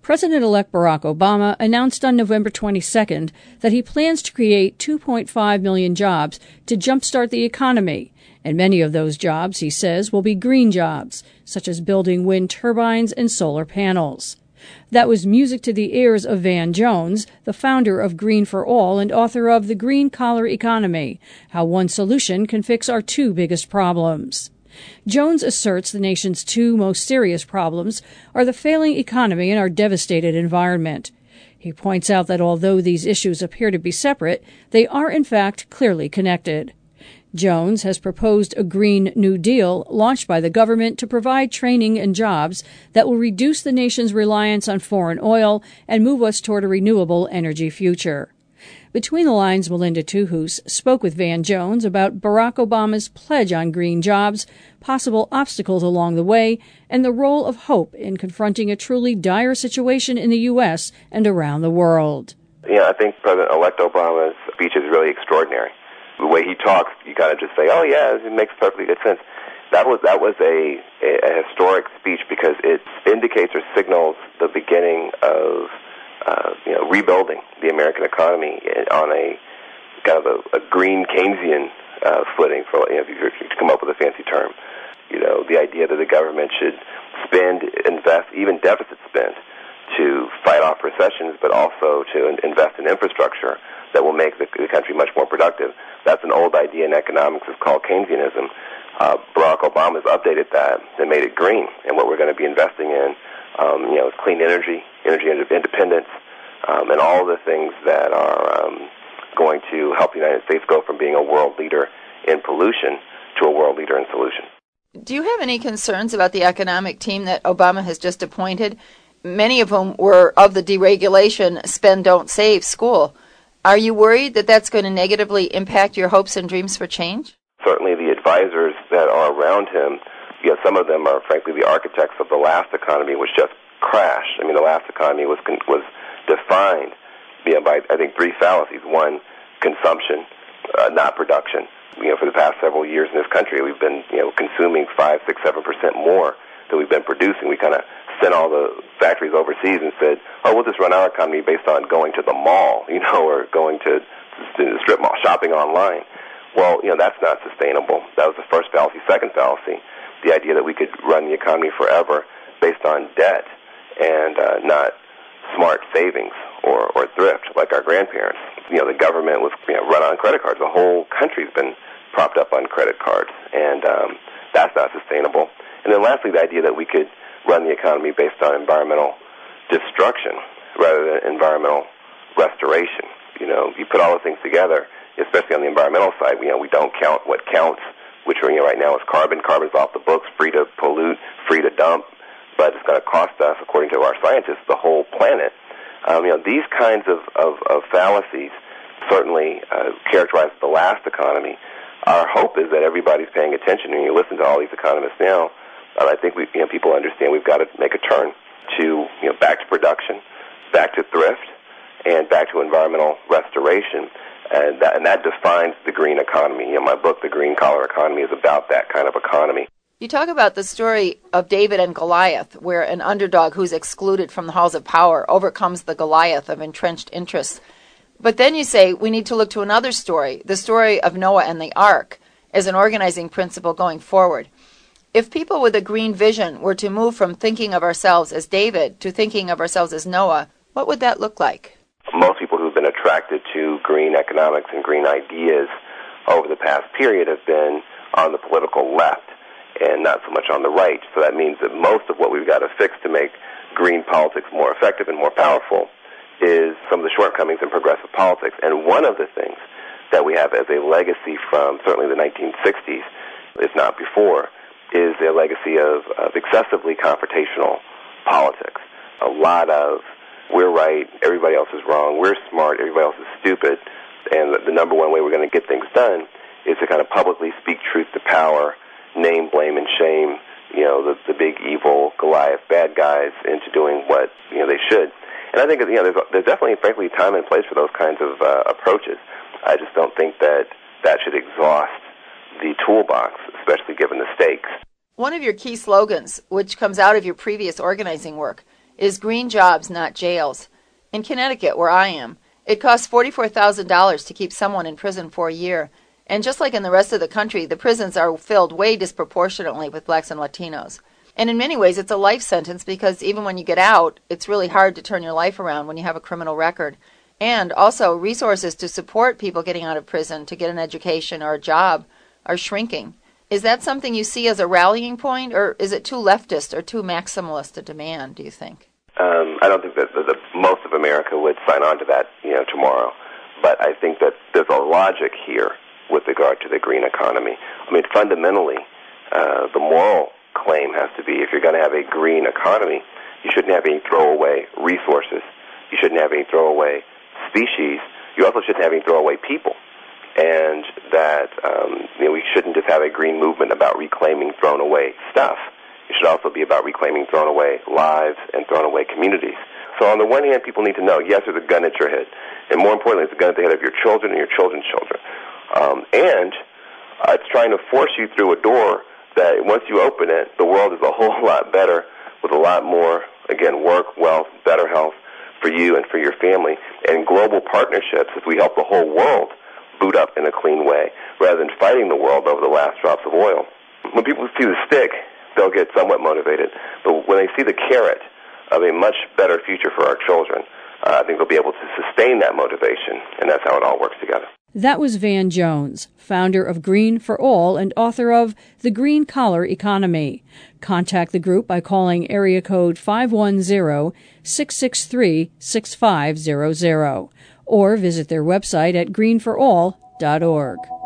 President-elect Barack Obama announced on November 22nd that he plans to create 2.5 million jobs to jumpstart the economy. And many of those jobs, he says, will be green jobs, such as building wind turbines and solar panels. That was music to the ears of Van Jones, the founder of Green for All and author of The Green Collar Economy, How One Solution Can Fix Our Two Biggest Problems. Jones asserts the nation's two most serious problems are the failing economy and our devastated environment. He points out that although these issues appear to be separate, they are in fact clearly connected. Jones has proposed a Green New Deal launched by the government to provide training and jobs that will reduce the nation's reliance on foreign oil and move us toward a renewable energy future. Between the lines, Melinda Tuhus spoke with Van Jones about Barack Obama's pledge on green jobs, possible obstacles along the way, and the role of hope in confronting a truly dire situation in the U.S. and around the world. I think President-elect Obama's speech is really extraordinary. The way he talks, you kind of just say, oh, yeah, it makes perfectly good sense. That was a historic speech because it indicates or signals the beginning of rebuilding the American economy on a kind of a green Keynesian footing, for if you come up with a fancy term. The idea that the government should spend, invest, even deficit spend, to fight off recessions, but also to invest in infrastructure that will make the country much more productive. That's an old idea in economics. It's called Keynesianism. Barack Obama's updated that and made it green, and what we're going to be investing in, clean energy independence, and all the things that are going to help the United States go from being a world leader in pollution to a world leader in solution. Do you have any concerns about the economic team that Obama has just appointed, many of whom were of the deregulation, spend, don't save school? Are you worried that that's going to negatively impact your hopes and dreams for change? Certainly the advisors that are around him, some of them are, frankly, the architects of the last economy, which just crashed. The last economy was defined by, I think, three fallacies. One, consumption, not production. For the past several years in this country, we've been, consuming 5, 6, 7% more than we've been producing. We kind of sent all the factories overseas and said, oh, we'll just run our economy based on going to the mall, or going to the strip mall, shopping online. Well, that's not sustainable. That was the first fallacy. Second fallacy, the idea that we could run the economy forever based on debt and not smart savings or thrift like our grandparents. The government was run on credit cards. The whole country's been propped up on credit cards, and that's not sustainable. And then lastly, the idea that we could run the economy based on environmental destruction rather than environmental restoration. You put all the things together, especially on the environmental side, we don't count what counts, which right now is carbon. Carbon's off the books, free to pollute, free to dump, but it's going to cost us, according to our scientists, the whole planet. These kinds of fallacies certainly characterize the last economy. Our hope is that everybody's paying attention, and you listen to all these economists now. I think people understand we've got to make a turn to back to production, back to thrift, and back to environmental restoration, and that defines the green economy. My book, The Green Collar Economy, is about that kind of economy. You talk about the story of David and Goliath, where an underdog who's excluded from the halls of power overcomes the Goliath of entrenched interests. But then you say we need to look to another story, the story of Noah and the Ark, as an organizing principle going forward. If people with a green vision were to move from thinking of ourselves as David to thinking of ourselves as Noah, what would that look like? Most people who've been attracted to green economics and green ideas over the past period have been on the political left and not so much on the right. So that means that most of what we've got to fix to make green politics more effective and more powerful is some of the shortcomings in progressive politics. And one of the things that we have as a legacy from certainly the 1960s, if not before, is a legacy of excessively confrontational politics. A lot of we're right, everybody else is wrong, we're smart, everybody else is stupid, and the number one way we're going to get things done is to kind of publicly speak truth to power, name, blame, and shame, the big evil Goliath bad guys into doing what they should. And I think there's definitely, frankly, time and place for those kinds of approaches. I just don't think that should exhaust the toolbox, especially given the stakes. One of your key slogans, which comes out of your previous organizing work, is green jobs, not jails. In Connecticut, where I am, it costs $44,000 to keep someone in prison for a year. And just like in the rest of the country, the prisons are filled way disproportionately with blacks and Latinos. And in many ways, it's a life sentence because even when you get out, it's really hard to turn your life around when you have a criminal record. And also, resources to support people getting out of prison to get an education or a job are shrinking. Is that something you see as a rallying point, or is it too leftist or too maximalist a demand, do you think? I don't think that most of America would sign on to that, tomorrow. But I think that there's a logic here with regard to the green economy. I mean, fundamentally, the moral claim has to be if you're going to have a green economy, you shouldn't have any throwaway resources. You shouldn't have any throwaway species. You also shouldn't have any throwaway people. And that we shouldn't just have a green movement about reclaiming thrown away stuff. It should also be about reclaiming thrown away lives and thrown away communities. So on the one hand, people need to know, yes, there's a gun at your head. And more importantly, it's a gun at the head of your children and your children's children. And it's trying to force you through a door that once you open it, the world is a whole lot better with a lot more, again, work, wealth, better health for you and for your family, and global partnerships if we help the whole world boot up in a clean way rather than fighting the world over the last drops of oil. When people see the stick, they'll get somewhat motivated. But when they see the carrot of a much better future for our children, I think they'll be able to sustain that motivation, and that's how it all works together. That was Van Jones, founder of Green for All and author of The Green Collar Economy. Contact the group by calling area code 510-663-6500 or visit their website at greenforall.org.